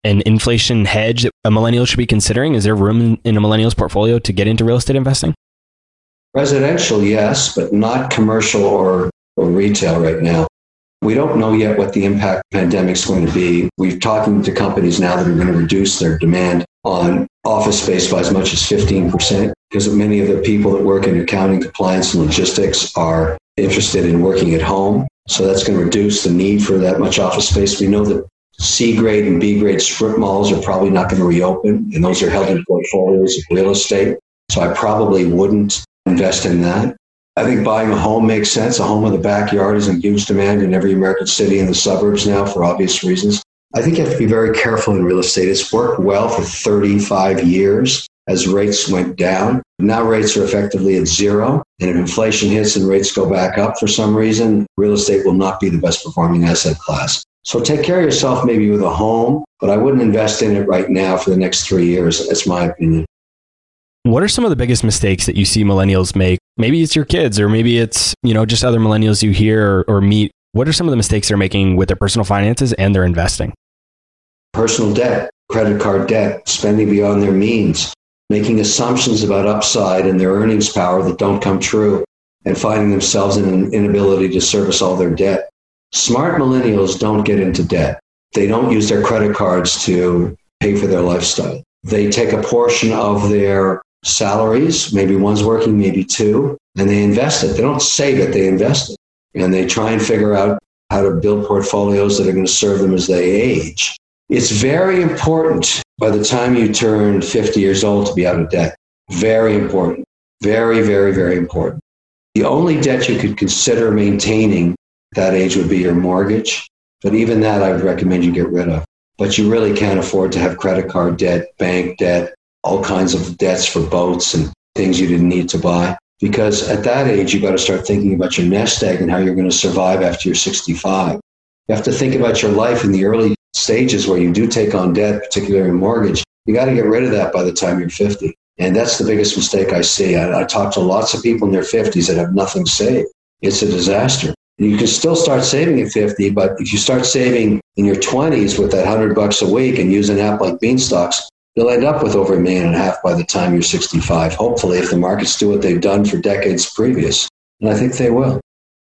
an inflation hedge that a millennial should be considering? Is there room in a millennial's portfolio to get into real estate investing? Residential, yes, but not commercial or retail right now. We don't know yet what the impact of the pandemic is going to be. We're talking to companies now that are going to reduce their demand on office space by as much as 15%, because many of the people that work in accounting, compliance, and logistics are interested in working at home. So that's going to reduce the need for that much office space. We know that C grade and B grade strip malls are probably not going to reopen, and those are held in portfolios of real estate. So I probably wouldn't invest in that. I think buying a home makes sense. A home with a backyard is in huge demand in every American city and the suburbs now for obvious reasons. I think you have to be very careful in real estate. It's worked well for 35 years as rates went down. Now rates are effectively at zero. And if inflation hits and rates go back up for some reason, real estate will not be the best performing asset class. So take care of yourself maybe with a home, but I wouldn't invest in it right now for the next 3 years. That's my opinion. What are some of the biggest mistakes that you see millennials make? Maybe it's your kids, or maybe it's, just other millennials you hear or meet. What are some of the mistakes they're making with their personal finances and their investing? Personal debt, credit card debt, spending beyond their means, making assumptions about upside and their earnings power that don't come true, and finding themselves in an inability to service all their debt. Smart millennials don't get into debt. They don't use their credit cards to pay for their lifestyle. They take a portion of their salaries, maybe one's working, maybe two, and they invest it. They don't save it, they invest it. And they try and figure out how to build portfolios that are going to serve them as they age. It's very important by the time you turn 50 years old to be out of debt. Very important. Very, very, very important. The only debt you could consider maintaining at that age would be your mortgage. But even that, I would recommend you get rid of. But you really can't afford to have credit card debt, bank debt, all kinds of debts for boats and things you didn't need to buy. Because at that age, you got to start thinking about your nest egg and how you're going to survive after you're 65. You have to think about your life in the early stages where you do take on debt, particularly in mortgage. You got to get rid of that by the time you're 50. And that's the biggest mistake I see. I talk to lots of people in their 50s that have nothing saved. It's a disaster. And you can still start saving at 50, but if you start saving in your 20s with that $100 a week and use an app like Beanstox, you'll end up with over $1.5 million by the time you're 65, hopefully, if the markets do what they've done for decades previous. And I think they will.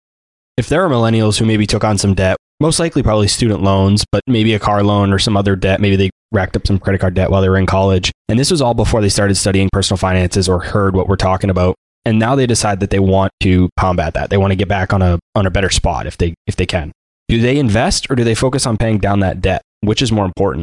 If there are millennials who maybe took on some debt, most likely probably student loans, but maybe a car loan or some other debt, maybe they racked up some credit card debt while they were in college, and this was all before they started studying personal finances or heard what we're talking about, and now they decide that they want to combat that. They want to get back on a better spot if they can. Do they invest or do they focus on paying down that debt? Which is more important?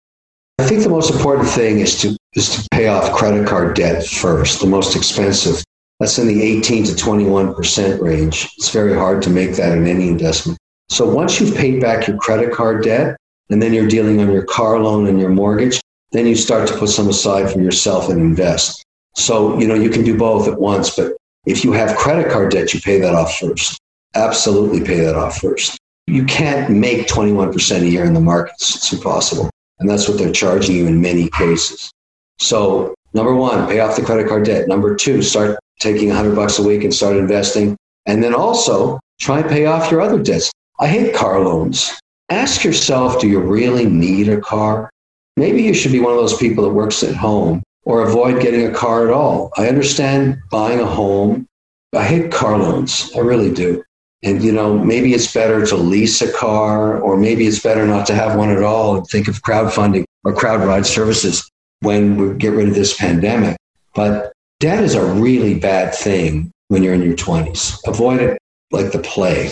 I think the most important thing is to pay off credit card debt first, the most expensive. That's in the 18 to 21% range. It's very hard to make that in any investment. So once you've paid back your credit card debt, and then you're dealing on your car loan and your mortgage, then you start to put some aside for yourself and invest. So, you can do both at once, but if you have credit card debt, you pay that off first. Absolutely pay that off first. You can't make 21% a year in the markets. It's impossible. And that's what they're charging you in many cases. So number one, pay off the credit card debt. Number two, start taking $100 a week and start investing. And then also try and pay off your other debts. I hate car loans. Ask yourself, do you really need a car? Maybe you should be one of those people that works at home or avoid getting a car at all. I understand buying a home. I hate car loans. I really do. And, maybe it's better to lease a car, or maybe it's better not to have one at all and think of crowdfunding or crowd ride services when we get rid of this pandemic. But debt is a really bad thing when you're in your 20s. Avoid it like the plague.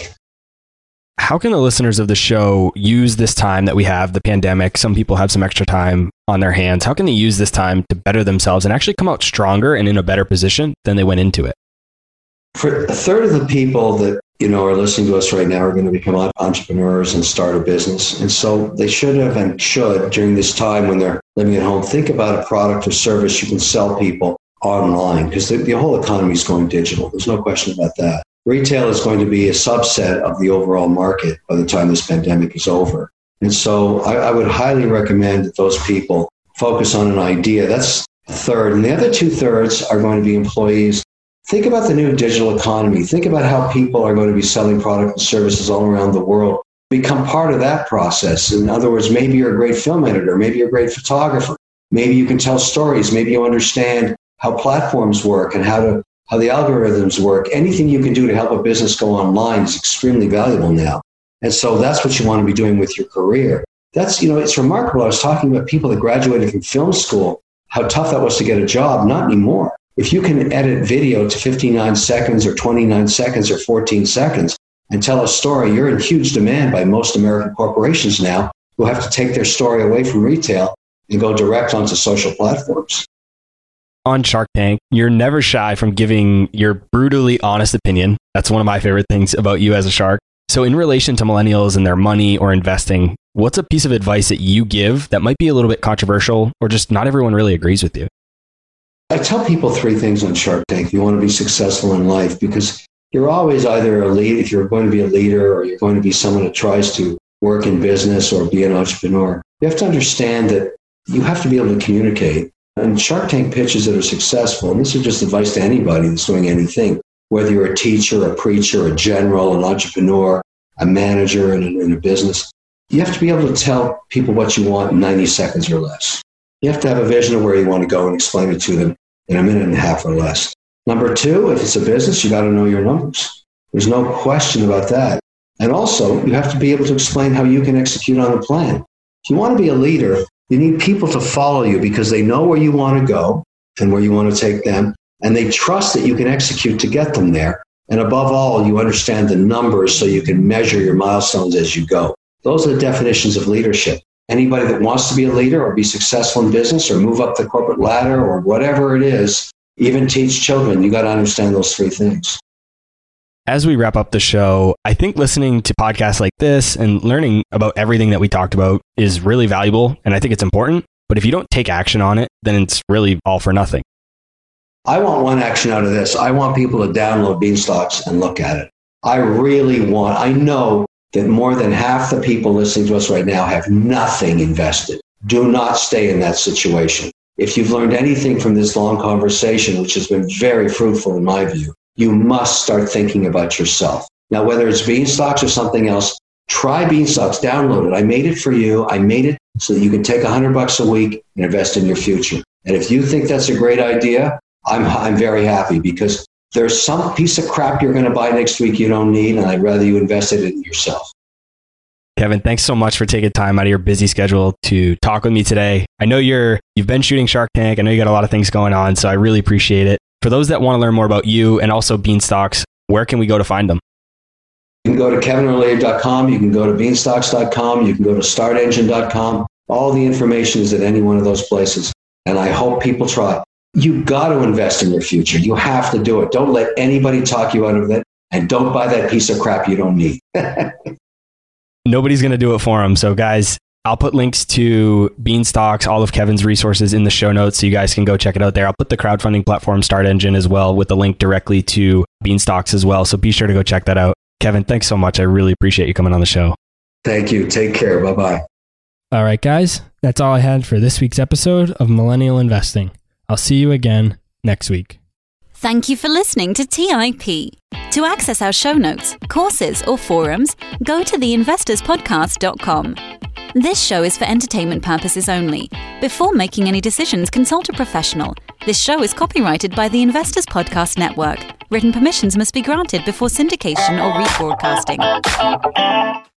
How can the listeners of the show use this time that we have, the pandemic? Some people have some extra time on their hands. How can they use this time to better themselves and actually come out stronger and in a better position than they went into it? For a third of the people that are listening to us right now are going to become entrepreneurs and start a business. And so they should during this time when they're living at home, think about a product or service you can sell people online, because the whole economy is going digital. There's no question about that. Retail is going to be a subset of the overall market by the time this pandemic is over. And so I would highly recommend that those people focus on an idea. That's a third. And the other 2/3 are going to be employees. Think about the new digital economy. Think about how people are going to be selling products and services all around the world become part of that process. In other words, maybe you're a great film editor, maybe you're a great photographer, maybe you can tell stories, maybe you understand how platforms work and how the algorithms work. Anything you can do to help a business go online is extremely valuable now. And so that's what you want to be doing with your career. That's, it's remarkable. I was talking about people that graduated from film school, how tough that was to get a job. Not anymore. If you can edit video to 59 seconds or 29 seconds or 14 seconds and tell a story, you're in huge demand by most American corporations now who have to take their story away from retail and go direct onto social platforms. On Shark Tank, you're never shy from giving your brutally honest opinion. That's one of my favorite things about you as a shark. So in relation to millennials and their money or investing, what's a piece of advice that you give that might be a little bit controversial or just not everyone really agrees with you? I tell people 3 things on Shark Tank if you want to be successful in life, because you're always either a lead, if you're going to be a leader, or you're going to be someone that tries to work in business or be an entrepreneur. You have to understand that you have to be able to communicate. And Shark Tank pitches that are successful, and this is just advice to anybody that's doing anything, whether you're a teacher, a preacher, a general, an entrepreneur, a manager in a business, you have to be able to tell people what you want in 90 seconds or less. You have to have a vision of where you want to go and explain it to them in a minute and a half or less. Number 2, if it's a business, you got to know your numbers. There's no question about that. And also, you have to be able to explain how you can execute on the plan. If you want to be a leader, you need people to follow you because they know where you want to go and where you want to take them, and they trust that you can execute to get them there. And above all, you understand the numbers so you can measure your milestones as you go. Those are the definitions of leadership. Anybody that wants to be a leader or be successful in business or move up the corporate ladder or whatever it is, even teach children, you got to understand those 3 things. As we wrap up the show, I think listening to podcasts like this and learning about everything that we talked about is really valuable, and I think it's important. But if you don't take action on it, then it's really all for nothing. I want one action out of this. I want people to download Beanstalks and look at it. I know that more than half the people listening to us right now have nothing invested. Do not stay in that situation. If you've learned anything from this long conversation, which has been very fruitful in my view, you must start thinking about yourself. Now, whether it's Beanstalks or something else, try Beanstalks, download it. I made it for you. I made it so that you can take $100 a week and invest in your future. And if you think that's a great idea, I'm very happy because there's some piece of crap you're going to buy next week you don't need, and I'd rather you invest it in yourself. Kevin, thanks so much for taking time out of your busy schedule to talk with me today. I know you've been shooting Shark Tank. I know you got a lot of things going on, so I really appreciate it. For those that want to learn more about you and also Beanstalks, where can we go to find them? You can go to kevinrelief.com. You can go to beanstalks.com. You can go to startengine.com. All the information is at any one of those places. And I hope people try. You got to invest in your future. You have to do it. Don't let anybody talk you out of it. And don't buy that piece of crap you don't need. Nobody's going to do it for them. So guys, I'll put links to Beanstalks, all of Kevin's resources in the show notes so you guys can go check it out there. I'll put the crowdfunding platform Start Engine as well with the link directly to Beanstalks as well. So be sure to go check that out. Kevin, thanks so much. I really appreciate you coming on the show. Thank you. Take care. Bye-bye. All right, guys. That's all I had for this week's episode of Millennial Investing. I'll see you again next week. Thank you for listening to TIP. To access our show notes, courses, or forums, go to theinvestorspodcast.com. This show is for entertainment purposes only. Before making any decisions, consult a professional. This show is copyrighted by the Investors Podcast Network. Written permissions must be granted before syndication or rebroadcasting.